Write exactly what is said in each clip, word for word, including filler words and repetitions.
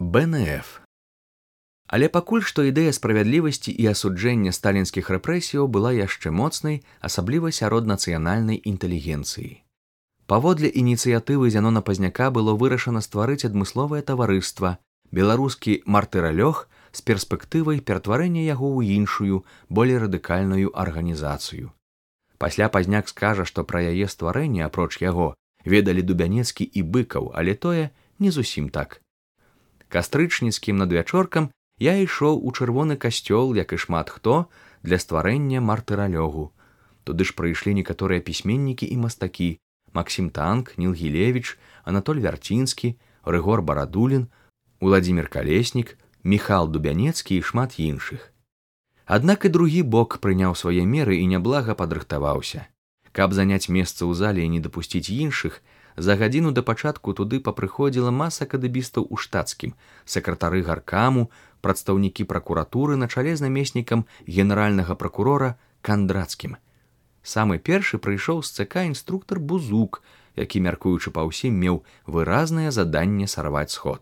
бэ эн эф. Але пакуль што ідэя справядлівасці і асуджэння сталінскіх рэпрэсіяў была яшчэ моцнай, асабліва сярод нацыянальнай інтэлігенцыі. Паводле ініцыятывы Зянона Пазняка было вырашана стварыць адмысловае таварыства, беларускі мартыралёг з перспектывай ператварэння яго ў іншую, болей радыкальную арганізацыю. Пасля Пазняк скажа, што пра яе стварэнне, апроч яго, ведалі Дубянецкі і Быкаў, але тое не зусім так. Кастрычніцкім надвячоркам я ішоў у чырвоны касцёл, як і шмат хто, для стварэння мартыралёгу. Туды ж прыйшлі некаторыя пісьменнікі і мастакі: Максім Танк, Ніл Гілевіч, Анатоль Вярцінскі, Рыгор Барадулін, Уладзімір Калеснік, Міхал Дубянецкі і шмат іншых. Аднак і другі бок прыняў свае меры і няблага падрыхтаваўся. Каб заняць месца ў зале і не дапусціць іншых, за гадзіну да пачатку туды папрыходзіла маса кадэбістаў у штацкім, сакратары гаркаму, прадстаўнікі пракуратуры на чале з намеснікам генеральнага пракурора Кандрацкім. Самы першы прыйшоў з цэка інструктар Бузук, які, мяркуючы па ўсім, меў выразнае заданне сарваць сход.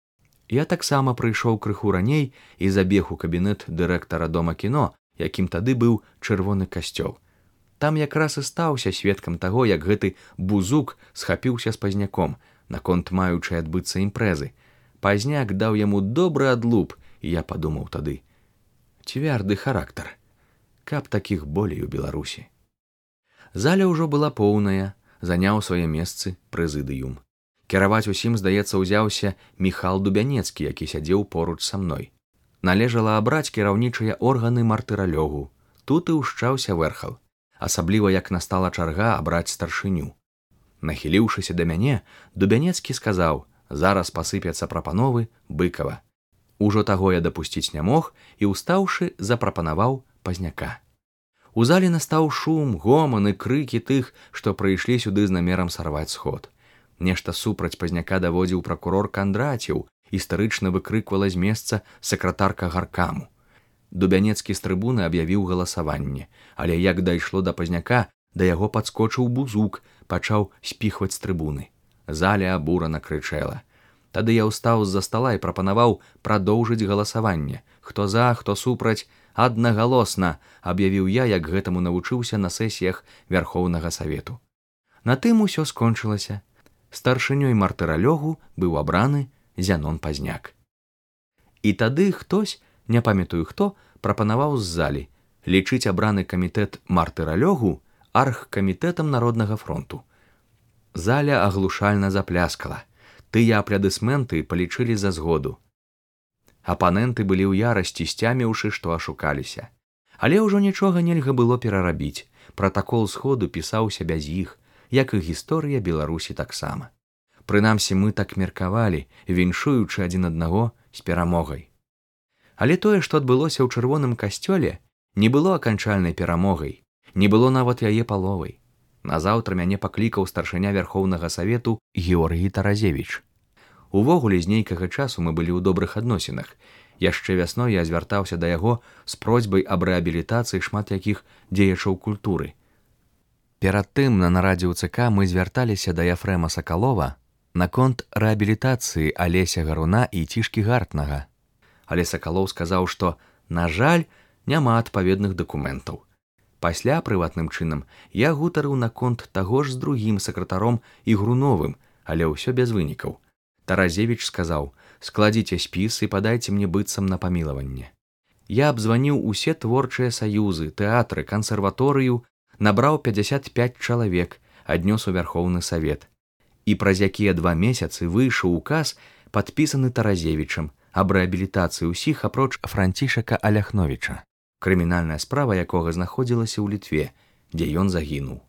Я таксама прыйшоў крыху раней і забег у кабінет дырэктара дома кіно, якім тады быў чырвоны касцёл. Там якраз і стаўся сведкам таго, як гэты Бузук схапіўся з Пазняком, наконт маючай адбыцца імпрэзы. Пазняк даў яму добры адлуп, і я падумаў тады: цвярды характар, каб такіх болей у Беларусі. Заля ўжо была поўная, заняў свае месцы прэзідыум. Кіраваць усім, здаецца, узяўся Міхал Дубянецкі, які сядзеў поруч са мной. Належала абраць кіраўнічыя органы мартыралёгу. Тут і ўшчаўся вэрхал. Асабліва як настала чарга абраць старшыню. Нахіліўшыся да мяне, Дубянецкі сказаў: зараз пасыпяцца прапановы Быкава. Ужо таго я дапусціць не мог і, устаўшы, запрапанаваў Пазняка. У зале настаў шум, гоман і крыкі тых, што прыйшлі сюды з намерам сарваць сход. Нешта супраць Пазняка даводзіў пракурор Кандраціў, істэрычна выкрыквала з месца сакратарка гаркаму. Дубянецкі з трыбуны аб'явіў галасаванне, але як дайшло да Пазняка, да яго падскочыў Бузук, пачаў спіхваць з трыбуны. Заля абурана крычэла. Тады я ўстаў з-за стала і прапанаваў прадоўжыць галасаванне. Хто за, хто супраць, аднагалосна, аб'явіў я, як гэтаму навучыўся на сесіях Вярхоўнага Савету. На тым усё скончылася. Старшынёй мартыралёгу быў абраны Зянон Пазняк. І тады хтось, не памятаю хто, прапанаваў з залі лічыць абраны камітэт мартыралёгу аргкамітэтам Народнага фронту. Заля аглушальна запляскала. Тыя аплядысменты палічылі за згоду. Апаненты былі ў ярасці, сцяміўшы, што ашукаліся. Але ўжо нічога нельга было перарабіць. Пратакол сходу пісаўся без іх, як і гісторыя Беларусі таксама. Прынамсі, мы так меркавалі, віншуючы адзін аднаго з перамогай. Але тое, што адбылося ў чырвоным касцёле, не было аканчальнай перамогай, не было нават яе паловай. Назаўтра мяне паклікаў старшыня Вярхоўнага Савету Георгій Таразевіч. Увогуле, з нейкага часу мы былі ў добрых адносінах. Яшчэ вясной я звяртаўся да яго з просьбай аб рэабілітацыі шмат якіх дзеячаў культуры. Перад тым на нарадзе ў цэка мы звярталіся да Яфрэма Сакалова наконт рэабілітацыі Алеся Гаруна і Цішкі Гартнага. Але Сакалоў сказаў, што, на жаль, няма адпаведных дакументаў. Пасля, прыватным чынам, я гутарыў наконт таго ж з другім сакратаром Ігруновым, але ўсё без вынікаў. Таразевіч сказаў: складзіце спіс і падайце мне быццам на памілаванне. Я абзваніў усе творчыя саюзы, тэатры, кансерваторыю, набраў пяцьдзясят пяць чалавек, аднёс у Вярхоўны Савет. І праз якія два месяцы выйшаў указ, падпісаны Таразевічам, аб рэабілітацыі ўсіх апроч Францішака Аляхновіча, крымінальная справа якога знаходзілася ў Літве, дзе ён загінуў.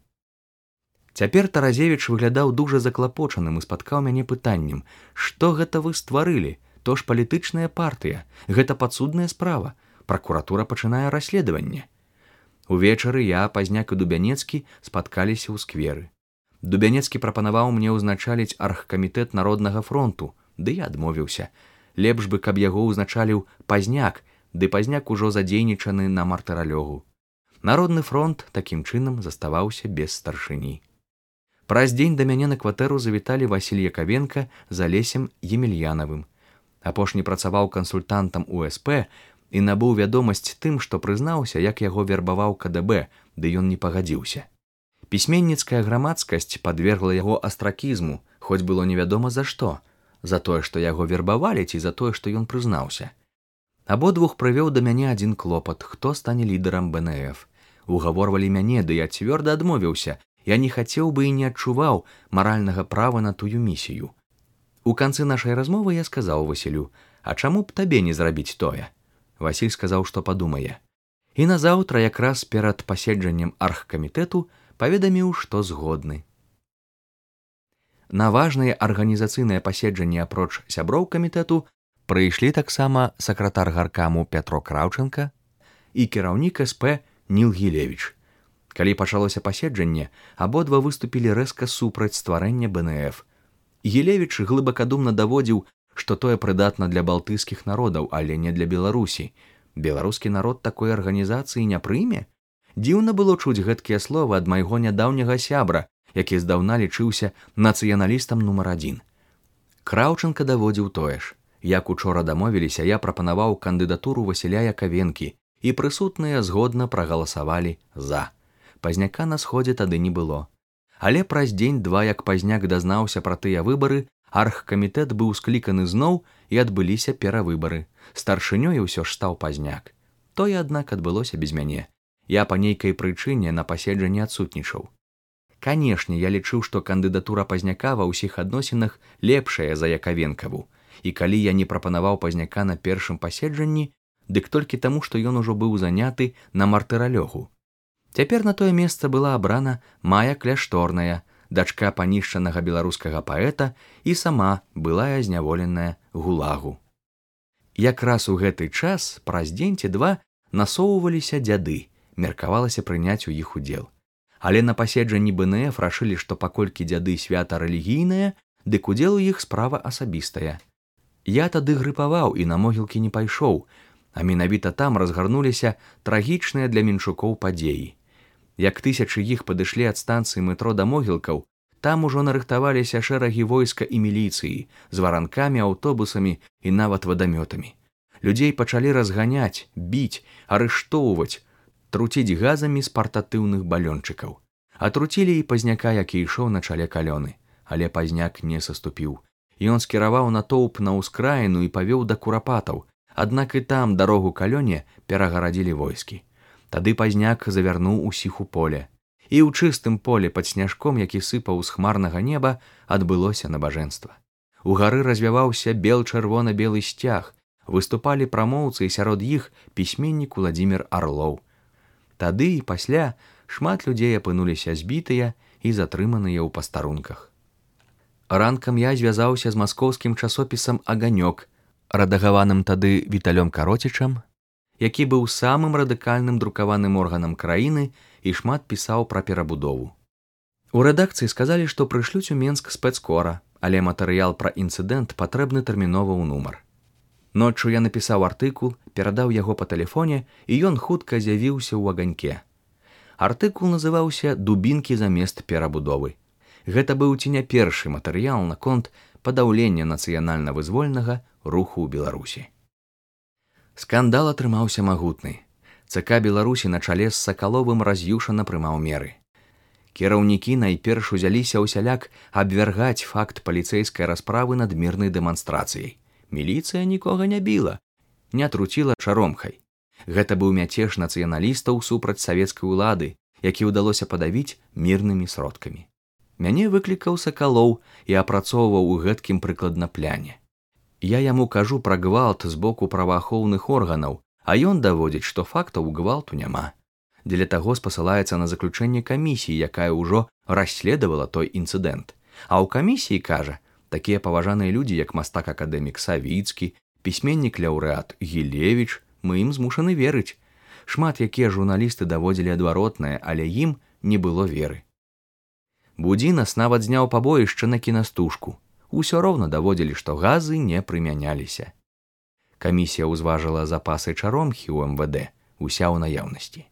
Цяпер Таразевіч выглядаў дужа заклапочаным і спаткаў мяне пытаннем: што гэта вы стварылі? То ж палітычная партыя, гэта падсудная справа, пракуратура пачынае расследаванне. Увечары я, Пазняк і Дубянецкі спаткаліся ў скверы. Дубянецкі прапанаваў мне ўзначаліць аргкамітэт Народнага фронту, ды я адмовіўся. Лепш бы, каб яго ўзначаліў Пазняк, ды Пазняк ужо задзейнічаны на мартыралёгу. Народны фронт такім чынам заставаўся без старшыні. Праз дзень да мяне на кватэру завіталі Васіль Якавенка з Алесем Емельянавым. Апошні працаваў кансультантам у эс пэ і набыў вядомасць тым, што прызнаўся, як яго вербаваў ка дэ бэ, ды ён не пагадзіўся. Пісьменніцкая грамадскасць падвергла яго астракізму, хоць было невядома за што, за тое, што яго вербавалі, ці за тое, што ён прызнаўся. Абодвух прывёў да мяне адзін клопат, хто стане лідарам бэ эн эф. Угаворвалі мяне, ды я цвёрда адмовіўся, я не хацеў бы і не адчуваў маральнага права на тую місію. У канцы нашай размовы я сказаў Васілю: «А чаму б табе не зрабіць тое?» Васіль сказаў, што падумае. І назаўтра, якраз перад паседжаннем аргкамітэту, паведаміў, што згодны. На важныя арганізацыйныя паседжанні апроч сяброў камітэту прыйшлі таксама сакратар гаркаму Пятро Краўченка і кіраўнік эс пэ Ніл Гілевіч. Калі пачалося паседжанне, абодва выступілі рэзка супраць стварэння бэ эн эф. Гілевіч глыбакадумна даводзіў, што тое прыдатна для балтыйскіх народаў, але не для Беларусі. Беларускі народ такой арганізацыі не прыме? Дзіўна было чуць гэткія словы ад майго нядаўняга сябра, які здаўна лічыўся нацыяналістам нумар адзін. Краўченка даводзіў тое ж. Як учора дамовіліся, я прапанаваў кандыдатуру Васіля Якавенкі, і прысутныя згодна прагаласавалі за. Пазняка на сходзе тады не было. Але праз дзень-два, як пазняк дазнаўся пра тыя выбары, аргкамітэт быў скліканы зноў і адбыліся перавыбары. Старшынёй усё ж стаў пазняк. Тое, аднак, адбылося без мяне. Я па нейкай прычыне на паседжанні адсутнічаў. Канешне, я лічыў, што кандыдатура пазняка ва ўсіх адносінах лепшая за Якавенкаву. І калі я не прапанаваў пазняка на першым паседжанні, дык толькі таму, што ён ужо быў заняты на мартыралёгу. Цяпер на тое месца была абрана Мая Кляшторная, дачка панішчанага беларускага паэта і сама былая зняволеная гулагу. Якраз у гэты час, праз дзень ці два, насоўваліся дзяды, меркавалася прыняць у іх удзел. Але на паседжанні бэ эн эф рашылі, што паколькі дзяды свята рэлігійнае, дык удзел у іх справа асабістая. Я тады грыпаваў і на могілкі не пайшоў, а менавіта там разгарнуліся трагічныя для менчукоў падзеі. Як тысячы іх падышлі ад станцыі метро да могілкаў, там ужо нарыхтаваліся шэрагі войска і міліцыі з варанкамі, аўтобусамі і нават вадамётамі. Людзей пачалі разганяць, біць, арыштоўваць, труціць газамі з партатыўных балёнчыкаў. Атруцілі і пазняка, які ішоў на чале калёны, але пазняк не саступіў. Ён скіраваў натоўп на ўскраіну і павёў да курапатаў, аднак і там дарогу калёне перагарадзілі войскі. Тады пазняк завярнуў усіх у поле. І ў чыстым поле пад сняжком, які сыпаў з хмарнага неба, адбылося набажэнства. Угары развяваўся бел-чырвона-белы сцяг, выступалі прамоўцы, і сярод іх пісьменнік Уладзімір Арлоў. Тады і пасля шмат людзей апынуліся збітыя і затрыманыя ў пастарунках. Ранкам я звязаўся з маскоўскім часопісам «Аганёк», рэдагаваным тады Віталём Кароцічам, які быў самым радыкальным друкаваным органам краіны і шмат пісаў пра перабудову. У рэдакцыі сказалі, што прышлюць у Менск спецкора, але матэрыял пра інцыдэнт патрэбны тэрмінова ў нумар. Ноччу я напісаў артыкул, перадаў яго па тэлефоне, і ён хутка з'явіўся ў «Аганьке». Артыкул называўся «Дубінкі замест перабудовы». Гэта быў ці не першы матэрыял наконт падаўлення нацыянальна-вызвольнага руху ў Беларусі. Скандал атрымаўся магутны. ЦК Беларусі на чале з Сакаловым раз'юшана прымаў меры. Кіраўнікі найперш узяліся ўсяляк абвяргаць факт паліцэйскай расправы над мірнай дэманстрацыяй. Міліцыя нікога не біла, не труціла чаромхай. Гэта быў мяцеж нацыяналістаў супраць савецкай улады, які ўдалося падавіць мірнымі сродкамі. Мяне выклікаў Сакалоў і апрацоўваў у гэткім прыкладна пляне. Я яму кажу пра гвалт з боку праваахоўных органаў, а ён даводзіць, што фактаў гвалту няма. Дзеля таго спасылаецца на заключэнне камісіі, якая ўжо расследавала той інцыдэнт. А ў камісіі кажа, такія паважаныя людзі, як мастак-акадэмік Савіцкі, пісьменнік-лаўрэат Гілевіч, мы ім змушаны верыць. Шмат якія журналісты даводзілі адваротнае, але ім не было веры. Будзінас нават зняў пабоішча на кінастужку. Усё роўна даводзілі, што газы не прымяняліся. Камісія ўзважыла запасы чаромхі ў эм вэ дэ, уся ў наяўнасці.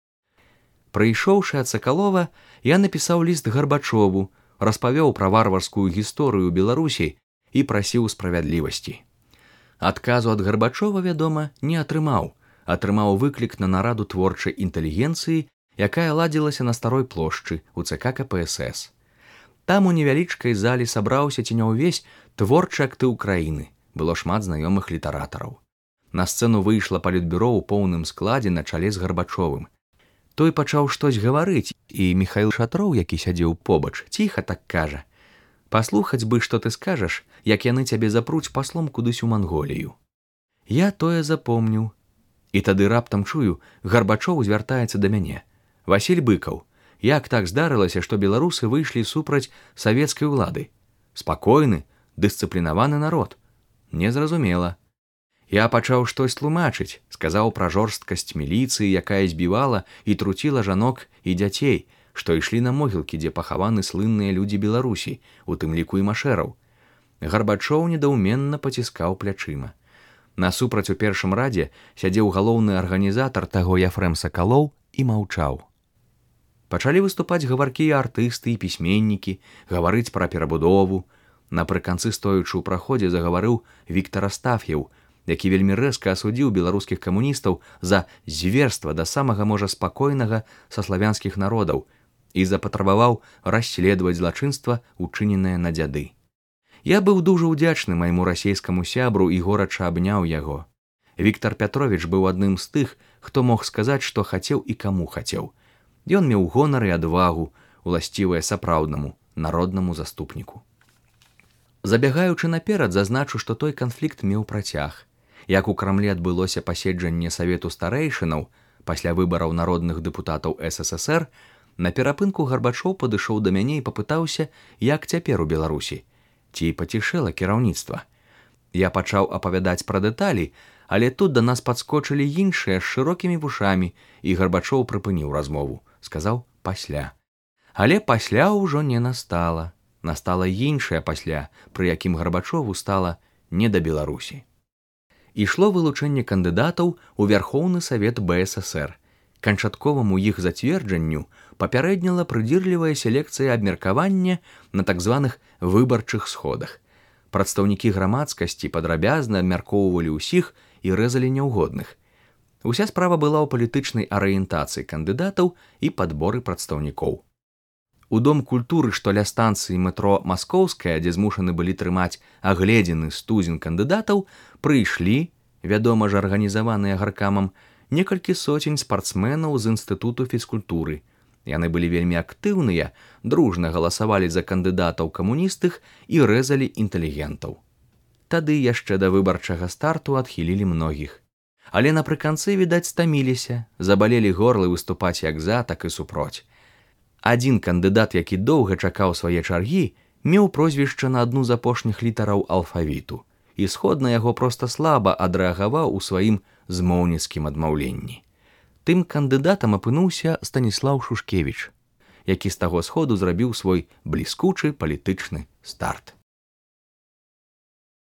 Прыйшоўшы ад Сакалова, я напісаў ліст Гарбачову, распавёў пра варварскую гісторыю Беларусі і прасіў справядлівасці. Адказу ад Гарбачова, вядома, не атрымаў, атрымаў выклік на нараду творчай інтэлігенцыі, якая ладзілася на Старой плошчы ў ЦК КПСС. Там у невялічкай залі сабраўся ці не ўвесь творчы актыў краіны, было шмат знаёмых літаратараў. На сцэну выйшла палітбюро ў поўным складзе на чале з Гарбачовым. Той пачаў штось гаварыць, і Міхаіл Шатроў, які сядзеў побач, ціха так кажа: «Паслухаць бы, што ты скажаш, як яны цябе запруць паслом кудысь у Манголію». Я тое запомніў. І тады раптам чую, Гарбачоў звяртаецца да мяне: «Васіль Быкаў, як так здарылася, што беларусы выйшлі супраць савецкай улады? Спакойны, дысцыплінаваны народ». Незразумела. Я пачаў штось тлумачыць, сказаў пра жорсткасць міліцыі, якая збівала і труціла жанок і дзяцей, што ішлі на могілкі, дзе пахаваны слынныя людзі Беларусі, у тым ліку і машэраў. Гарбачоў недаўменна паціскаў плячыма. Насупраць у першым радзе сядзеў галоўны арганізатар таго Яфрэм Сакалоў і маўчаў. Пачалі выступаць гаваркія артысты і пісьменнікі, гаварыць пра перабудову. Напрыканцы, стоячы ў праходзе, загаварыў Віктар Астаф'еў, які вельмі рэзка асудзіў беларускіх камуністаў за зверства да самага, можа, спакойнага са славянскіх народаў і запатрабаваў расследаваць злачынства, учыненае на дзяды. Я быў дужа ўдзячны майму расейскаму сябру і горача абняў яго. Віктар Пятровіч быў адным з тых, хто мог сказаць, што хацеў і каму хацеў. Ён меў гонар і адвагу, уласцівыя сапраўднаму народнаму заступніку. Забягаючы наперад, зазначу, што той канфлікт меў працяг. Як у Крамле адбылося паседжанне Савету старэйшынаў пасля выбараў народных дэпутатаў СССР, на перапынку Гарбачоў падышоў да мяне і папытаўся, як цяпер у Беларусі, ці пацішэла кіраўніцтва. Я пачаў апавядаць пра дэталі, але тут да нас падскочылі іншыя з шырокімі вушамі, і Гарбачоў прыпыніў размову, сказаў пасля. Але пасля ўжо не настала. Настала іншае пасля, пры якім Гарбачову стала не да Беларусі. Ішло вылучэнне кандыдатаў у Вярхоўны Савет БССР. Канчатковаму іх зацверджанню папярэдніла прыдзірлівая селекцыя абмеркавання на так званых выбарчых сходах. Прадстаўнікі грамадскасці падрабязна абмяркоўвалі ўсіх і рэзалі няўгодных. Уся справа была ў палітычнай арыентацыі кандыдатаў і падборы прадстаўнікоў. У дом культуры, што ля станцыі метро Маскоўская, дзе змушаны былі трымаць агледзены стузін кандыдатаў, прыйшлі, вядома ж арганізаваныя гаркамам, некалькі соцень спартсменаў з інстытуту фізкультуры. Яны былі вельмі актыўныя, дружна галасавалі за кандыдатаў камуністых і рэзалі інтэлігентаў. Тады яшчэ да выбарчага старту адхілілі многіх. Але напрыканцы, відаць, стаміліся, забалелі горлы выступаць як за, так і супроць. Адзін кандыдат, які доўга чакаў свае чаргі, меў прозвішча на адну з апошніх літараў алфавіту, і сход на яго проста слаба адрэагаваў у сваім змоўніцкім адмаўленні. Тым кандыдатам апынуўся Станіслаў Шушкевіч, які з таго сходу зрабіў свой бліскучы палітычны старт.